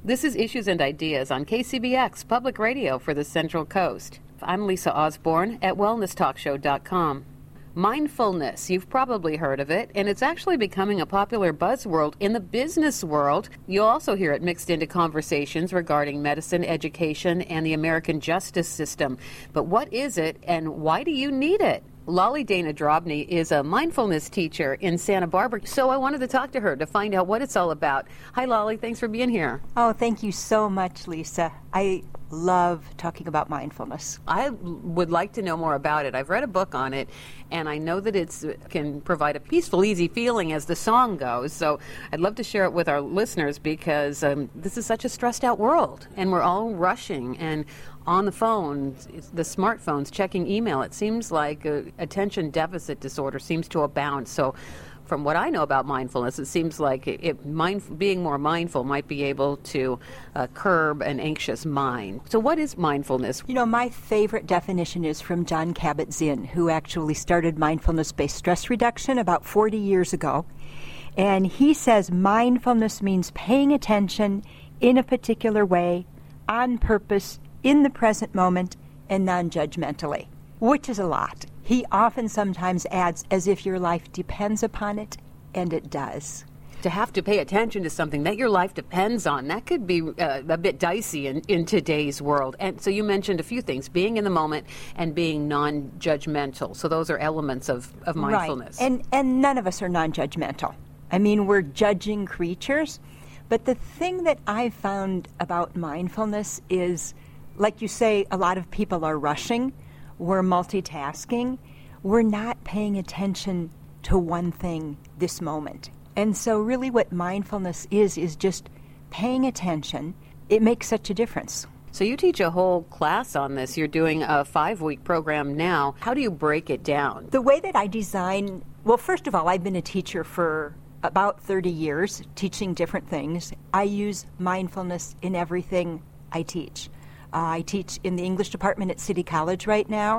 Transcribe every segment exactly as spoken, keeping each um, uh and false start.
This is Issues and Ideas on K C B X Public Radio for the Central Coast. I'm Lisa Osborne at wellness talk show dot com. Mindfulness, you've probably heard of it, and it's actually becoming a popular buzzword in the business world. You'll also hear it mixed into conversations regarding medicine, education, and the American justice system. But what is it, and why do you need it? Lolly Dana Drobny is a mindfulness teacher in Santa Barbara, so I wanted to talk to her to find out what it's all about. Hi, Lolly. Thanks for being here. Oh, thank you so much, Lisa. I love talking about mindfulness. I would like to know more about it. I've read a book on it, and I know that it can provide a peaceful, easy feeling as the song goes. So I'd love to share it with our listeners because um, this is such a stressed-out world, and we're all rushing and on the phone, the smartphones, checking email. It seems like uh, attention deficit disorder seems to abound. So from what I know about mindfulness, it seems like it, it mind, being more mindful might be able to uh, curb an anxious mind. So what is mindfulness? You know, my favorite definition is from Jon Kabat-Zinn, who actually started mindfulness-based stress reduction about forty years ago. And he says mindfulness means paying attention in a particular way, on purpose, in the present moment, and non-judgmentally, which is a lot. He often sometimes adds, as if your life depends upon it, and it does. To have to pay attention to something that your life depends on, that could be uh, a bit dicey in, in today's world. And so you mentioned a few things, being in the moment and being non-judgmental. So those are elements of, of mindfulness. Right. And, and none of us are non-judgmental. I mean, we're judging creatures. But the thing that I've found about mindfulness is, like you say, a lot of people are rushing. We're multitasking. We're not paying attention to one thing this moment. And so really what mindfulness is, is just paying attention. It makes such a difference. So you teach a whole class on this. You're doing a five-week program now. How do you break it down? The way that I design, well, first of all, I've been a teacher for about thirty years, teaching different things. I use mindfulness in everything I teach. Uh, I teach in the English department at City College right now,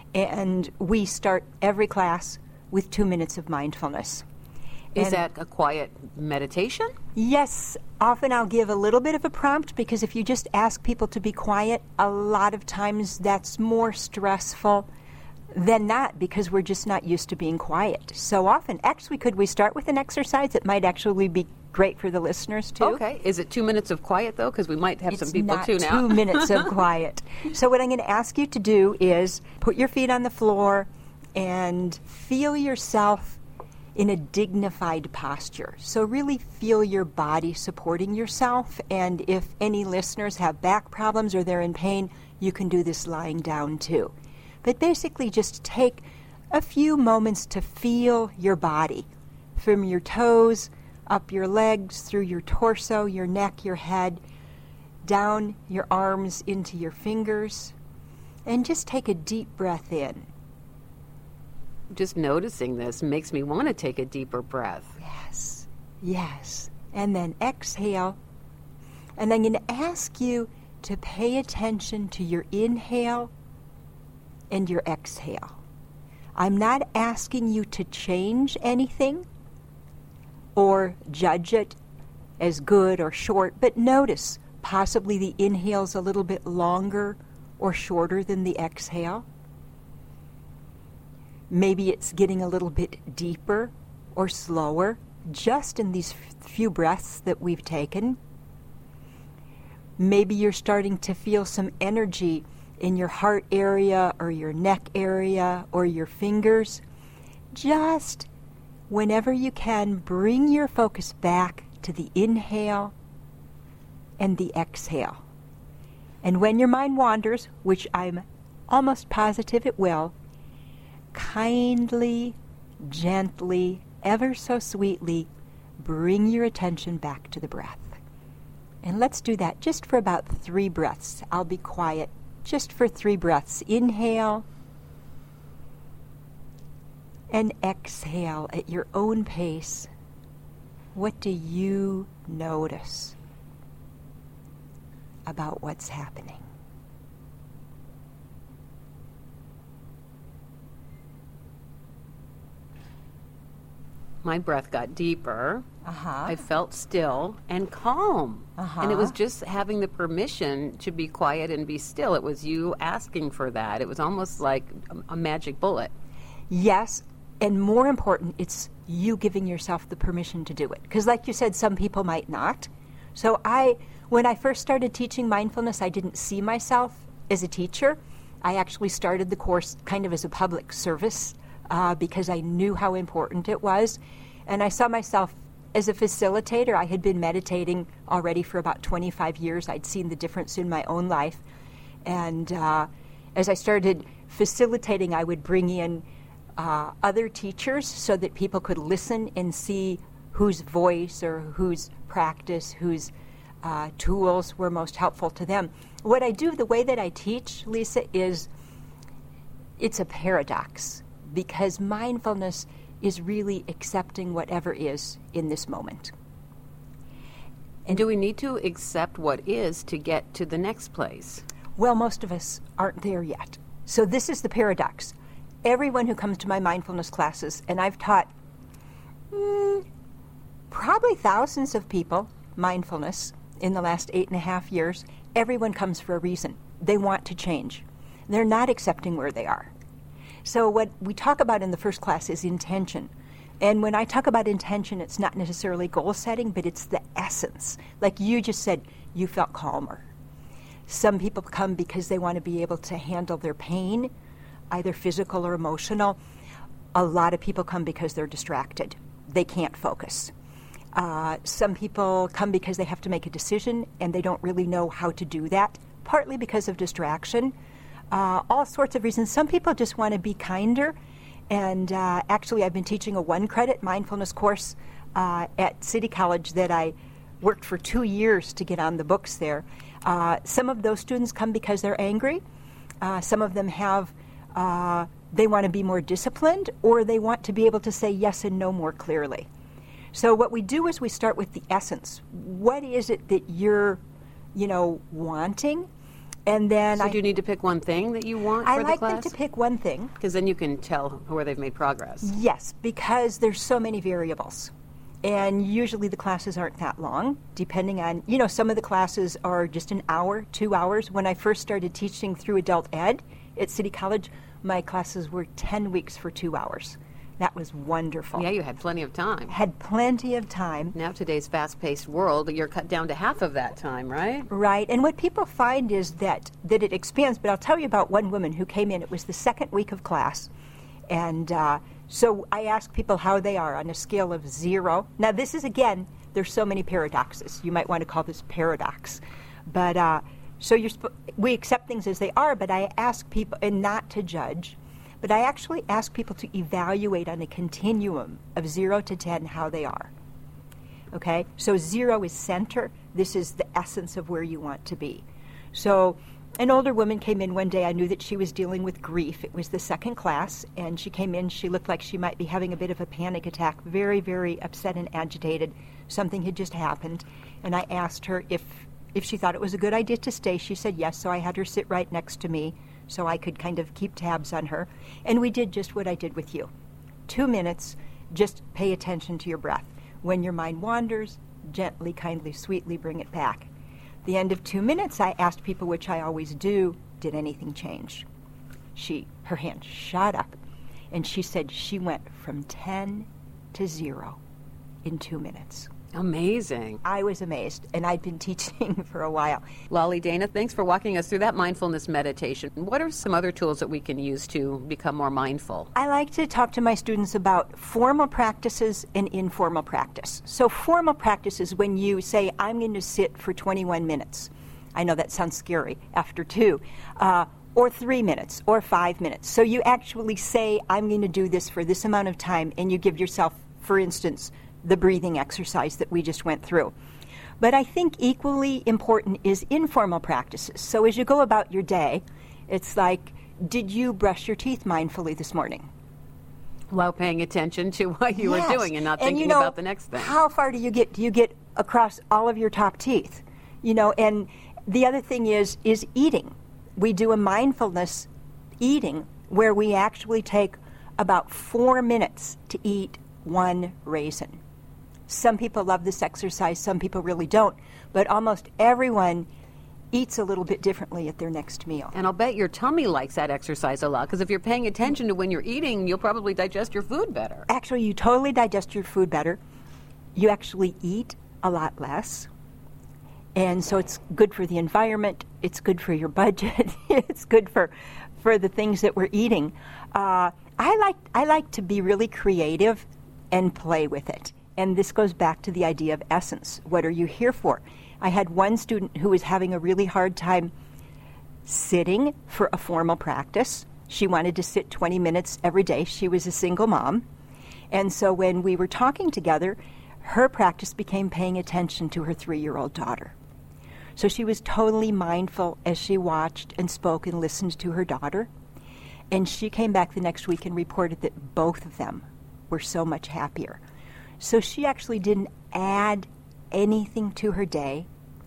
and we start every class with two minutes of mindfulness. Is And that a quiet meditation? Yes, often I'll give a little bit of a prompt, because if you just ask people to be quiet, a lot of times that's more stressful than not, because we're just not used to being quiet. So often, actually, could we start with an exercise that might actually be great for the listeners, too? Okay. Is it two minutes of quiet, though? Because we might have it's some people not tune out. two minutes of quiet. So what I'm going to ask you to do is put your feet on the floor and feel yourself in a dignified posture. So really feel your body supporting yourself. And if any listeners have back problems or they're in pain, you can do this lying down, too. But basically just take a few moments to feel your body from your toes, up your legs, through your torso, your neck, your head, down your arms into your fingers, and just take a deep breath in. Just noticing this makes me want to take a deeper breath. Yes, yes. And then exhale. And I'm going to ask you to pay attention to your inhale and your exhale. I'm not asking you to change anything or judge it as good or short, but notice possibly the inhale's a little bit longer or shorter than the exhale. Maybe it's getting a little bit deeper or slower just in these f- few breaths that we've taken. Maybe you're starting to feel some energy in your heart area or your neck area or your fingers. Just whenever you can, bring your focus back to the inhale and the exhale. And when your mind wanders, which I'm almost positive it will, kindly, gently, ever so sweetly, bring your attention back to the breath. And let's do that just for about three breaths. I'll be quiet just for three breaths. Inhale and exhale at your own pace. What do you notice about what's happening? my breath got deeper. Uh-huh. I felt still and calm. Uh-huh. And it was just having the permission to be quiet and be still. It was you asking for that. It was almost like a, a magic bullet. Yes, and more important, it's you giving yourself the permission to do it. Because like you said, some people might not. So I, when I first started teaching mindfulness, I didn't see myself as a teacher. I actually started the course kind of as a public service uh, because I knew how important it was. And I saw myself as a facilitator. I had been meditating already for about twenty-five years. I'd seen the difference in my own life. And uh, as I started facilitating, I would bring in uh, other teachers so that people could listen and see whose voice or whose practice, whose uh, tools were most helpful to them. What I do, the way that I teach, Lisa, is it's a paradox, because mindfulness is really accepting whatever is in this moment. And do we need to accept what is to get to the next place? Well, most of us aren't there yet. So this is the paradox. Everyone who comes to my mindfulness classes, and I've taught mm, probably thousands of people mindfulness in the last eight and a half years, everyone comes for a reason. They want to change. They're not accepting where they are. So what we talk about in the first class is intention. And when I talk about intention, it's not necessarily goal setting, but it's the essence. Like you just said, you felt calmer. Some people come because they want to be able to handle their pain, either physical or emotional. A lot of people come because they're distracted. They can't focus. Uh, some people come because they have to make a decision and they don't really know how to do that, partly because of distraction. Uh, all sorts of reasons. Some people just want to be kinder. And uh, actually, I've been teaching a one-credit mindfulness course uh, at City College that I worked for two years to get on the books there. Uh, some of those students come because they're angry. Uh, some of them have, uh, they want to be more disciplined, or they want to be able to say yes and no more clearly. So what we do is we start with the essence. What is it that you're, you know, wanting? And then so I, do you need to pick one thing that you want I for like the class? them to pick one thing. Because then you can tell where they've made progress. Yes, because there's so many variables. And usually the classes aren't that long, depending on, you know, some of the classes are just an hour, two hours. When I first started teaching through adult ed at City College, my classes were ten weeks for two hours. That was wonderful. Yeah, you had plenty of time. Had plenty of time. Now today's fast-paced world, you're cut down to half of that time, right? Right. And what people find is that, that it expands. But I'll tell you about one woman who came in. It was the second week of class. And uh, so I asked people how they are on a scale of zero. Now, this is, again, there's so many paradoxes. You might want to call this paradox. But uh, so you're sp- we accept things as they are, but I ask people, and not to judge, but I actually ask people to evaluate on a continuum of zero to ten how they are. Okay? So zero is center. This is the essence of where you want to be. So an older woman came in one day. I knew that she was dealing with grief. It was the second class, and she came in. She looked like she might be having a bit of a panic attack, very, very upset and agitated. Something had just happened. And I asked her if, if she thought it was a good idea to stay. She said yes, so I had her sit right next to me, so I could kind of keep tabs on her. And we did just what I did with you. Two minutes, just pay attention to your breath. When your mind wanders, gently, kindly, sweetly bring it back. The end of two minutes, I asked people, which I always do, did anything change? She, her hand shot up, and she said she went from ten to zero in two minutes. Amazing. I was amazed, and I'd been teaching for a while. Lolly Dana, thanks for walking us through that mindfulness meditation. What are some other tools that we can use to become more mindful? I like to talk to my students about formal practices and informal practice. So formal practice is when you say, I'm going to sit for twenty-one minutes. I know that sounds scary after two. Uh, or three minutes, or five minutes. So you actually say, I'm going to do this for this amount of time, and you give yourself, for instance, the breathing exercise that we just went through. But I think equally important is informal practices. So as you go about your day, it's like, did you brush your teeth mindfully this morning? While paying attention to what you Yes. were doing and not And, thinking you know, about the next thing. How far do you get? Do you get across all of your top teeth? You know, and the other thing is is eating. We do a mindfulness eating where we actually take about four minutes to eat one raisin. Some people love this exercise, some people really don't, but almost everyone eats a little bit differently at their next meal. And I'll bet your tummy likes that exercise a lot, because if you're paying attention to when you're eating, you'll probably digest your food better. Actually, you totally digest your food better. You actually eat a lot less. And so it's good for the environment, it's good for your budget, it's good for for the things that we're eating. Uh, I like I like to be really creative and play with it. And this goes back to the idea of essence. What are you here for? I had one student who was having a really hard time sitting for a formal practice. She wanted to sit twenty minutes every day. She was a single mom. And so when we were talking together, her practice became paying attention to her three-year-old daughter. So she was totally mindful as she watched and spoke and listened to her daughter. And she came back the next week and reported that both of them were so much happier. So she actually didn't add anything to her day.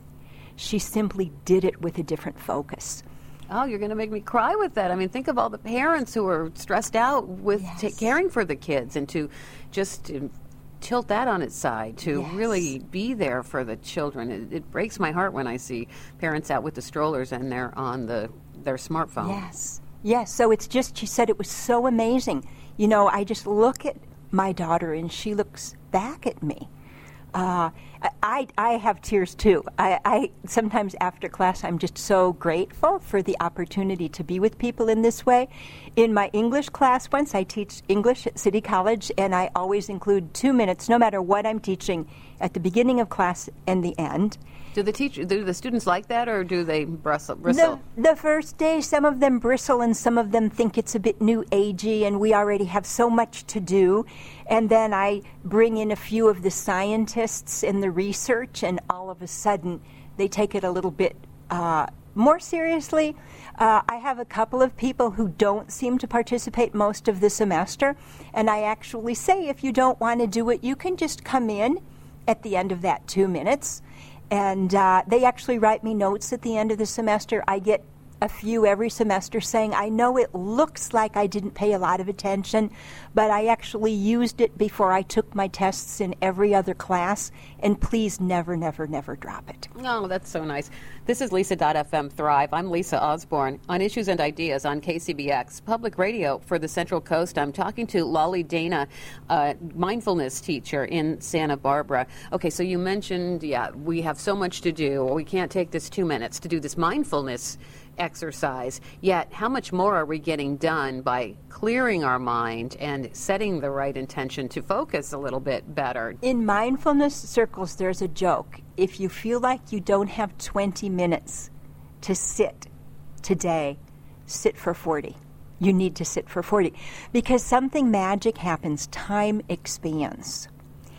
She simply did it with a different focus. Oh, you're going to make me cry with that. I mean, think of all the parents who are stressed out with Yes. ta- caring for the kids, and to just um, tilt that on its side, to Yes. really be there for the children. It, it breaks my heart when I see parents out with the strollers and they're on the their smartphone. Yes. Yes. So it's just, she said it was so amazing. You know, I just look at my daughter and she looks back at me. Uh, I, I have tears too. I, I sometimes after class I'm just so grateful for the opportunity to be with people in this way. In my English class once, I teach English at City College, and I always include two minutes, no matter what I'm teaching, at the beginning of class and the end. Do the teach, do the students like that, or do they bristle? bristle? The, the first day, some of them bristle and some of them think it's a bit new agey and we already have so much to do. And then I bring in a few of the scientists and the research, and all of a sudden they take it a little bit uh, more seriously. Uh, I have a couple of people who don't seem to participate most of the semester, and I actually say, if you don't want to do it, you can just come in at the end of that two minutes. And uh, they actually write me notes at the end of the semester. I get a few every semester saying, I know it looks like I didn't pay a lot of attention, but I actually used it before I took my tests in every other class, and please never, never, never drop it. Oh, that's so nice. This is Lisa dot F M Thrive. I'm Lisa Osborne on Issues and Ideas on K C B X, public radio for the Central Coast. I'm talking to Lolly Dana, a mindfulness teacher in Santa Barbara. Okay, so you mentioned, yeah, we have so much to do, or we can't take this two minutes to do this mindfulness exercise. Yet, how much more are we getting done by clearing our mind and setting the right intention to focus a little bit better? In mindfulness circles, there's a joke. If you feel like you don't have twenty minutes to sit today, sit for forty. You need to sit for forty. Because something magic happens. Time expands.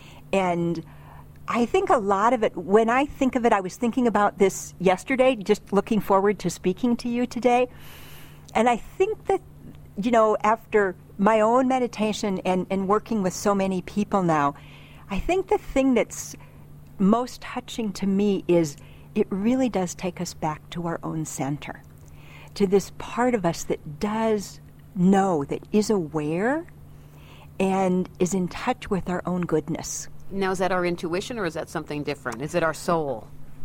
And I think a lot of it, when I think of it, I was thinking about this yesterday, just looking forward to speaking to you today. And I think that, you know, after my own meditation and, and working with so many people now, I think the thing that's most touching to me is it really does take us back to our own center, to this part of us that does know, that is aware, and is in touch with our own goodness. Now, is that our intuition, or is that something different? Is it our soul?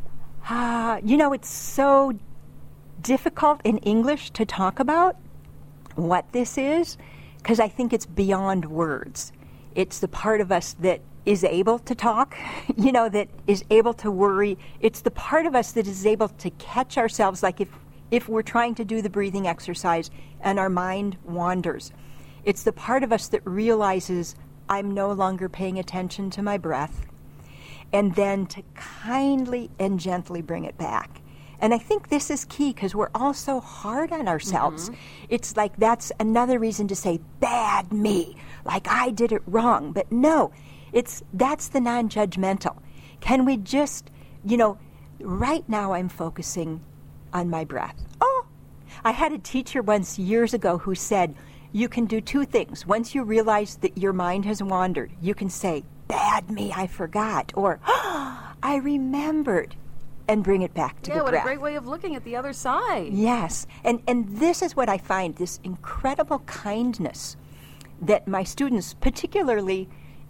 Ah, you know, it's so difficult in English to talk about what this is, because I think it's beyond words. It's the part of us that is able to talk, you know, that is able to worry. It's the part of us that is able to catch ourselves, like if, if we're trying to do the breathing exercise and our mind wanders. It's the part of us that realizes I'm no longer paying attention to my breath, and then to kindly and gently bring it back. And I think this is key, because we're all so hard on ourselves. Mm-hmm. It's like that's another reason to say, bad me, like I did it wrong. But no, it's that's the non-judgmental. Can we just, you know, right now I'm focusing on my breath. Oh, I had a teacher once years ago who said, you can do two things. Once you realize that your mind has wandered, you can say, bad me, I forgot, or oh, I remembered, and bring it back to yeah, the breath. Yeah, what a great way of looking at the other side. Yes, and, and this is what I find, this incredible kindness that my students, particularly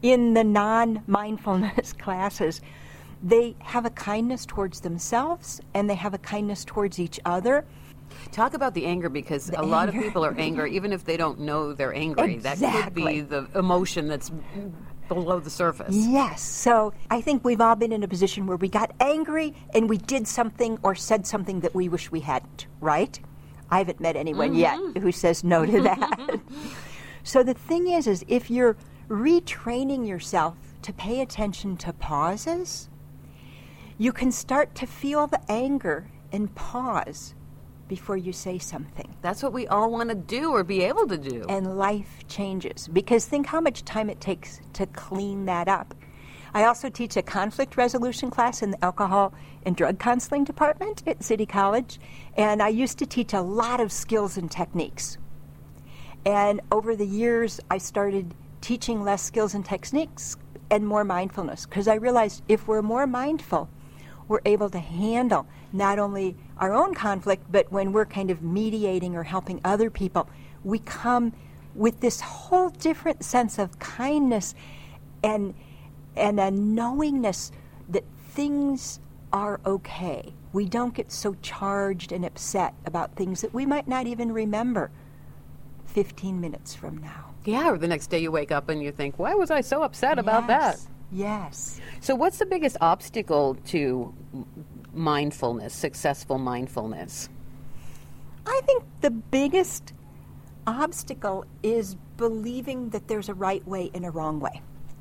in the non-mindfulness classes, they have a kindness towards themselves and they have a kindness towards each other. Talk about the anger, because The a lot of anger. people are angry, even if they don't know they're angry. That could Exactly. be the emotion that's below the surface. Yes. So I think we've all been in a position where we got angry and we did something or said something that we wish we hadn't, right? I haven't met anyone Mm-hmm. yet who says no to that. So the thing is, is if you're retraining yourself to pay attention to pauses, you can start to feel the anger and pause before you say something. That's what we all want to do or be able to do. And life changes. Because think how much time it takes to clean that up. I also teach a conflict resolution class in the alcohol and drug counseling department at City College. And I used to teach a lot of skills and techniques. And over the years, I started teaching less skills and techniques and more mindfulness. Because I realized if we're more mindful, we're able to handle not only our own conflict, but when we're kind of mediating or helping other people, we come with this whole different sense of kindness and and a knowingness that things are okay. We don't get so charged and upset about things that we might not even remember fifteen minutes from now. Yeah, or the next day you wake up and you think, why was I so upset about that? Yes. Yes. So what's the biggest obstacle to m- mindfulness, successful mindfulness? I think the biggest obstacle is believing that there's a right way and a wrong way.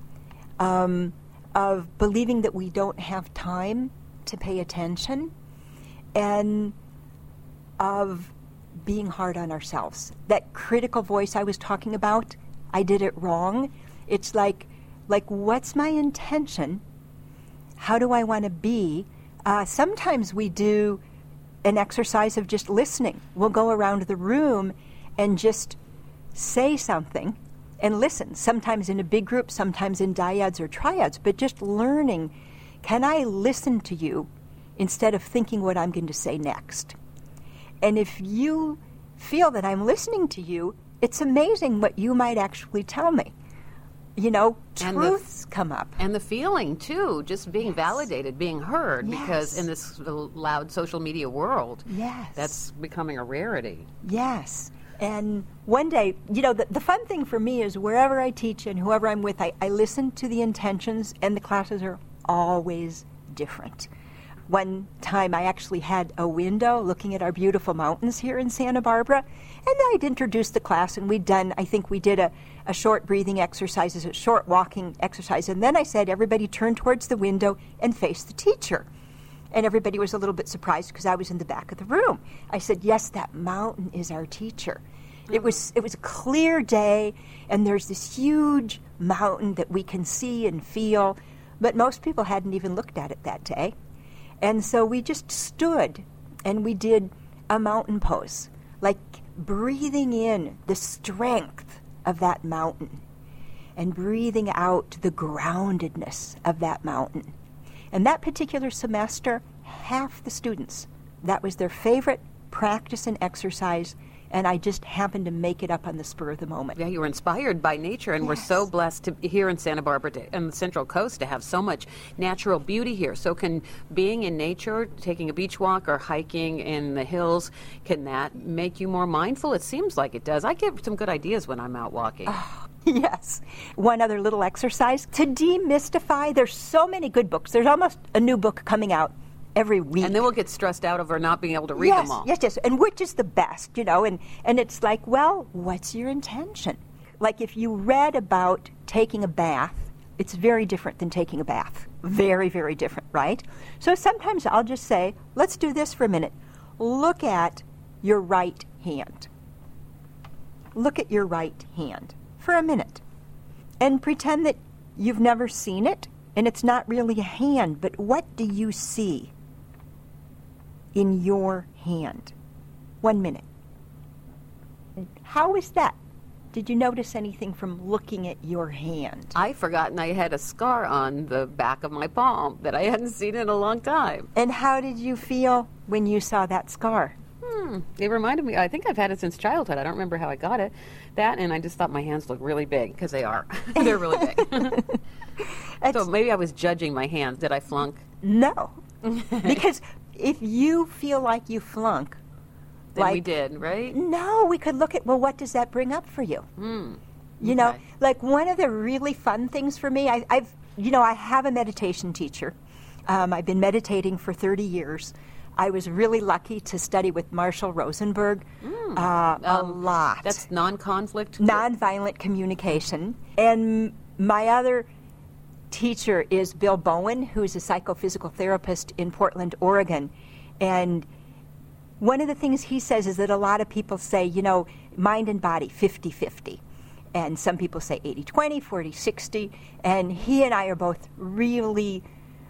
Um, of believing that we don't have time to pay attention, and of being hard on ourselves. That critical voice I was talking about, I did it wrong. It's like, like what's my intention? How do I want to be? Uh, sometimes we do an exercise of just listening. We'll go around the room and just say something and listen, sometimes in a big group, sometimes in dyads or triads, but just learning, can I listen to you instead of thinking what I'm going to say next? And if you feel that I'm listening to you, it's amazing what you might actually tell me. You know, And the- truths come up. And the feeling, too, just being Yes. validated, being heard, because Yes. in this loud social media world, Yes. that's becoming a rarity. Yes. And one day, you know, the, the fun thing for me is wherever I teach and whoever I'm with, I, I listen to the intentions, and the classes are always different. One time I actually had a window looking at our beautiful mountains here in Santa Barbara, and I'd introduced the class, and we'd done, I think we did a, a short breathing exercise, a short walking exercise, and then I said, everybody turn towards the window and face the teacher. And everybody was a little bit surprised because I was in the back of the room. I said, yes, that mountain is our teacher. It was it was a clear day, and there's this huge mountain that we can see and feel, but most people hadn't even looked at it that day. And so we just stood, and we did a mountain pose, like breathing in the strength of that mountain and breathing out the groundedness of that mountain. And that particular semester, half the students, that was their favorite practice and exercise, and I just happened to make it up on the spur of the moment. Yeah, you were inspired by nature, and we're Yes. so blessed to here in Santa Barbara to, and the Central Coast to have so much natural beauty here. So can being in nature, taking a beach walk or hiking in the hills, can that make you more mindful? It seems like it does. I get some good ideas when I'm out walking. Yes. One other little exercise to demystify. There's so many good books. There's almost a new book coming out every week. And then we'll get stressed out over not being able to read yes, them all. Yes, yes. And which is the best, you know? And, and it's like, well, what's your intention? Like if you read about taking a bath, it's very different than taking a bath. Very, very different, right? So sometimes I'll just say, let's do this for a minute. Look at your right hand. Look at your right hand for a minute. And pretend that you've never seen it, and it's not really a hand, but what do you see in your hand? One minute. How is that? Did you notice anything from looking at your hand? I've forgotten I had a scar on the back of my palm that I hadn't seen in a long time. And how did you feel when you saw that scar? Mm, it reminded me, I think I've had it since childhood. I don't remember how I got it. That, and I just thought my hands looked really big, because they are. They're really big. So maybe I was judging my hands. Did I flunk? No. Because if you feel like you flunk, then like, we did, right? No, we could look at, well, what does that bring up for you? Mm. You Okay. know, like one of the really fun things for me, I, I've, you know, I have a meditation teacher. Um, I've been meditating for thirty years. I was really lucky to study with Marshall Rosenberg Mm. uh, a Um, lot. That's non-conflict? Nonviolent communication. And my other teacher is Bill Bowen, who's a psychophysical therapist in Portland, Oregon. And one of the things he says is that a lot of people say, you know, mind and body, fifty-fifty. And some people say eighty twenty, forty sixty. And he and I are both really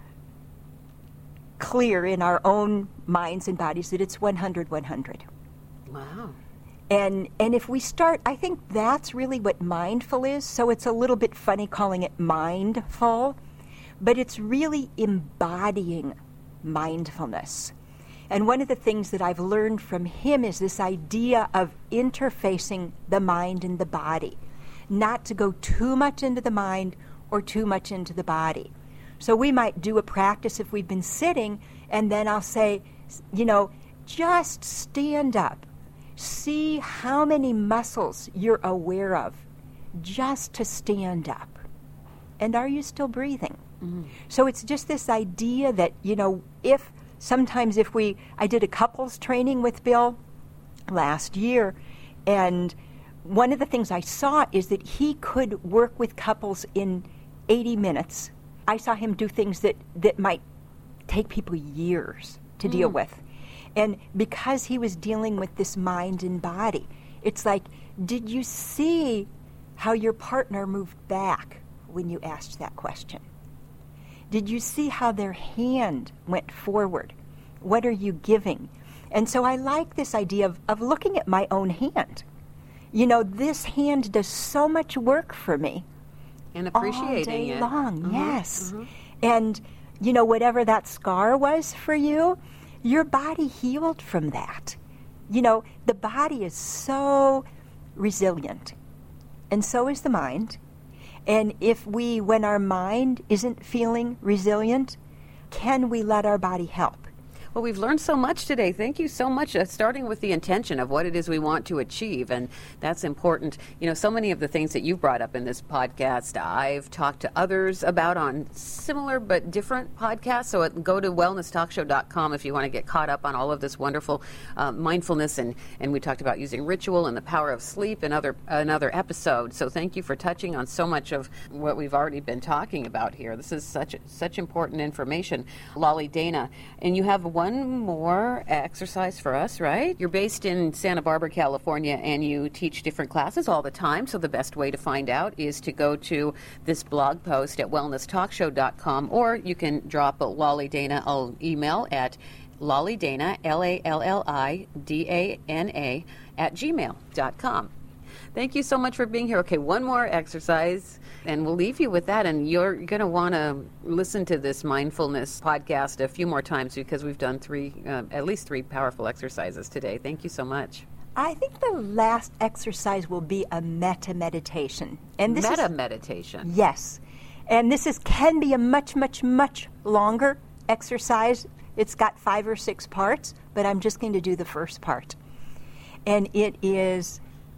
clear in our own minds and bodies that it's one hundred one hundred. Wow. And and if we start, I think that's really what mindful is. So it's a little bit funny calling it mindful, but it's really embodying mindfulness. And one of the things that I've learned from him is this idea of interfacing the mind and the body, not to go too much into the mind or too much into the body. So we might do a practice if we've been sitting, and then I'll say, you know, just stand up. See how many muscles you're aware of just to stand up. And are you still breathing? Mm-hmm. So it's just this idea that, you know, if sometimes if we, I did a couples training with Bill last year, and one of the things I saw is that he could work with couples in eighty minutes. I saw him do things that, that might take people years to mm. deal with. And because he was dealing with this mind and body, it's like, did you see how your partner moved back when you asked that question? Did you see how their hand went forward? What are you giving? And so I like this idea of, of looking at my own hand. You know, this hand does so much work for me. And appreciating all day it. long, Mm-hmm. yes. Mm-hmm. And, you know, whatever that scar was for you, your body healed from that. You know, the body is so resilient, and so is the mind. And if we, when our mind isn't feeling resilient, can we let our body help? Well, we've learned so much today. Thank you so much, uh, starting with the intention of what it is we want to achieve, and that's important. You know, so many of the things that you brought up in this podcast, I've talked to others about on similar but different podcasts, so it, go to wellness talk show dot com if you want to get caught up on all of this wonderful uh, mindfulness, and, and we talked about using ritual and the power of sleep in other, another episode. So thank you for touching on so much of what we've already been talking about here. This is such such important information. Lolly Dana, and you have one One more exercise for us, right? You're based in Santa Barbara, California, and you teach different classes all the time, so the best way to find out is to go to this blog post at wellness talk show dot com, or you can drop a Lolly Dana an email at lollydana, L A L L I D A N A, at gmail dot com. Thank you so much for being here. Okay, one more exercise, and we'll leave you with that. And you're going to want to listen to this mindfulness podcast a few more times, because we've done three, uh, at least three powerful exercises today. Thank you so much. I think the last exercise will be a metta meditation. And this Metta is, meditation. Yes. And this is can be a much, much, much longer exercise. It's got five or six parts, but I'm just going to do the first part. And it is,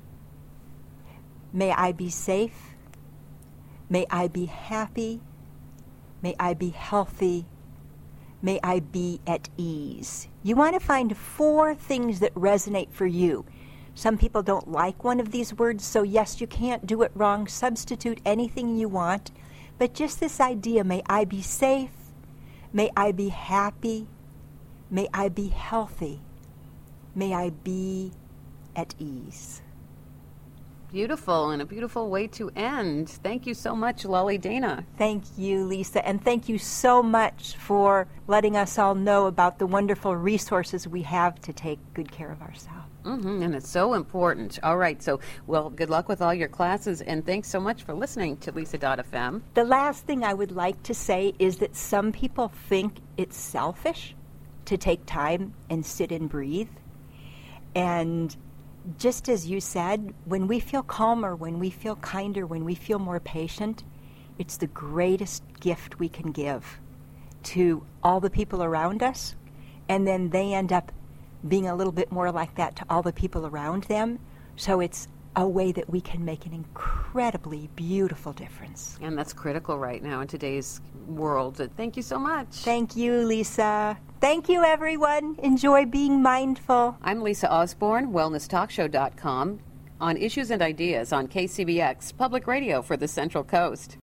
may I be safe, may I be happy, may I be healthy, may I be at ease. You want to find four things that resonate for you. Some people don't like one of these words, so yes, you can't do it wrong. Substitute anything you want. But just this idea, may I be safe, may I be happy, may I be healthy, may I be at ease. Beautiful, and a beautiful way to end. Thank you so much, Lolly Dana. Thank you, Lisa, and thank you so much for letting us all know about the wonderful resources we have to take good care of ourselves. Mm-hmm, and it's so important. All right, so, well, good luck with all your classes, and thanks so much for listening to Lisa dot F M. The last thing I would like to say is that some people think it's selfish to take time and sit and breathe. And just as you said, when we feel calmer, when we feel kinder, when we feel more patient, it's the greatest gift we can give to all the people around us. And then they end up being a little bit more like that to all the people around them. So it's a way that we can make an incredibly beautiful difference. And that's critical right now in today's world. Thank you so much. Thank you, Lisa. Thank you, everyone. Enjoy being mindful. I'm Lisa Osborne, wellness talk show dot com, on Issues and Ideas on K C B X, Public Radio for the Central Coast.